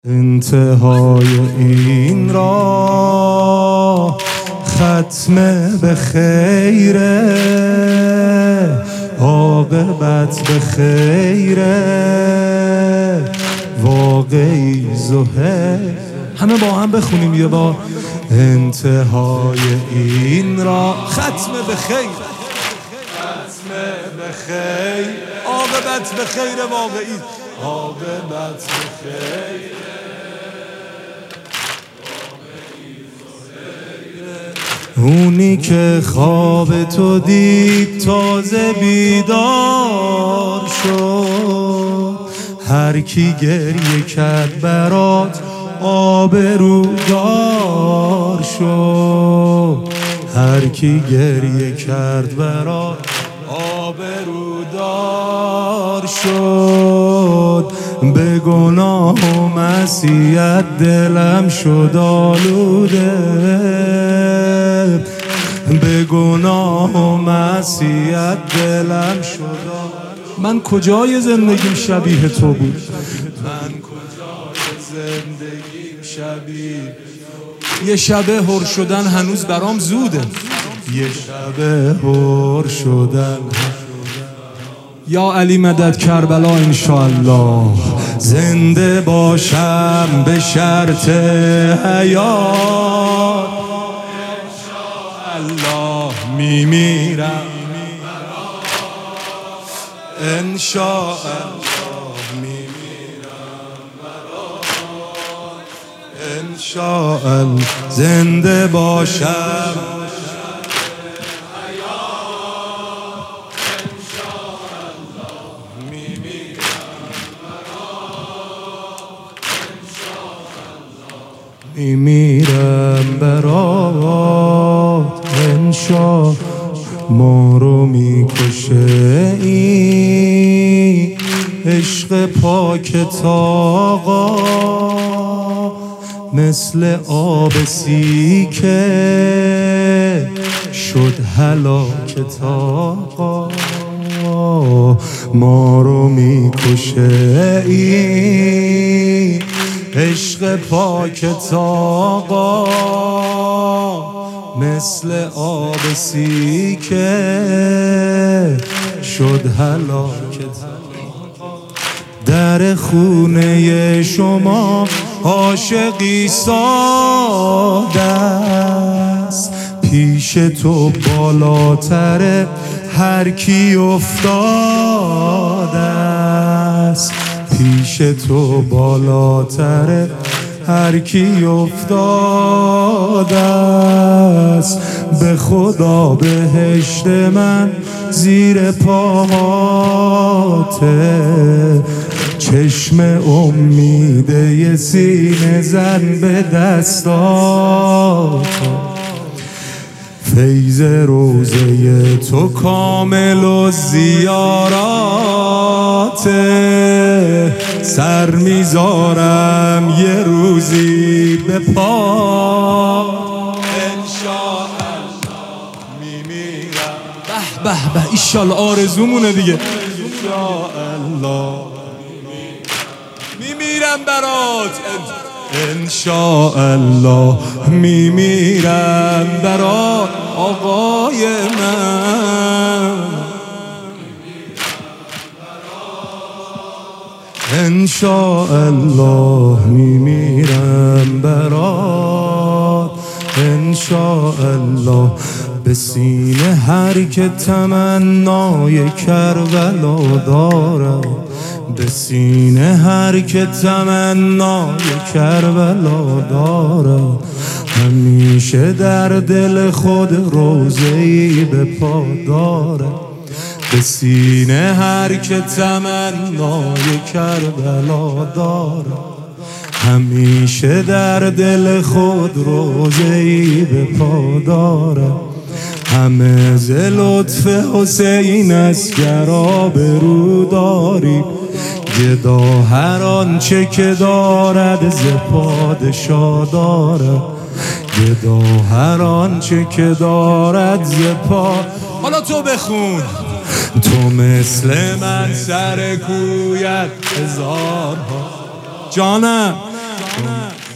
انتهای این راه ختم به خیره، عاقبت به خیره، واقعی زهر. همه با هم بخونیم یه بار. انتهای این راه ختم به خیر، ختم به خیر، عاقبت به خیر، واقعی، عاقبت به خیر. اونی که خواب تو دید تازه بیدار شد، هر کی گریه کرد برات آبرودار شد، هر کی گریه کرد برات آبرودار شد. به گناه و معصیت دلم شد آلوده، به گناه و معصیت دلم شد. من کجای زندگیم شبیه تو بود؟ من کجای زندگیم شبیه؟ یه شبه هر شدن هنوز برام زوده، یه شبه هر شدن. یا علی مدد کربلا انشاءالله. زنده باشم به شرط حیات، انشاءالله میمیرم، انشاءالله میمیرم، انشاءالله زنده باشم. میمیرم برات انشا. ما رو میکشه این عشق پاک تاقا، مثل آب سیکه شد هلاک تاقا. ما رو میکشه این عشق پاک تاقا، مثل آب سیکه شد هلاک تاقا. در خونه شما عاشقی ساده است، پیش تو بالاتر هر کی افتاده است، پیش تو بالاتر هر کی افتاده است. به خدا بهشت من زیر پاهاته، چشم امیده ی سینه زن به دستاته. فیض روزه تو کامل و زیاراته، سر میذارم یه روزی به پا، انشاءالله میمیرم. به به به، ایشالله آرزومونه دیگه. انشاءالله میمیرم برات، انشاءالله میمیرم برات آقای من، انشاءالله میمیرم برات، انشاءالله. به سینه هر که تمنای کربلا دارد، به سینه هر که تمنای کربلا دارد، همیشه در دل خود روضه‌ای به پا دارد. به سینه هر که تمنای کربلا دارد، همیشه در دل خود روضه‌ای به پا دارد. همه ز لطف حسین اسگر آبرو داری، گدا هر آنچه که دارد ز پادشاه دارد، گدا هر آنچه که دارد ز پا. حالا تو بخون. تو مثل من سر کویت هزارها، جانم کن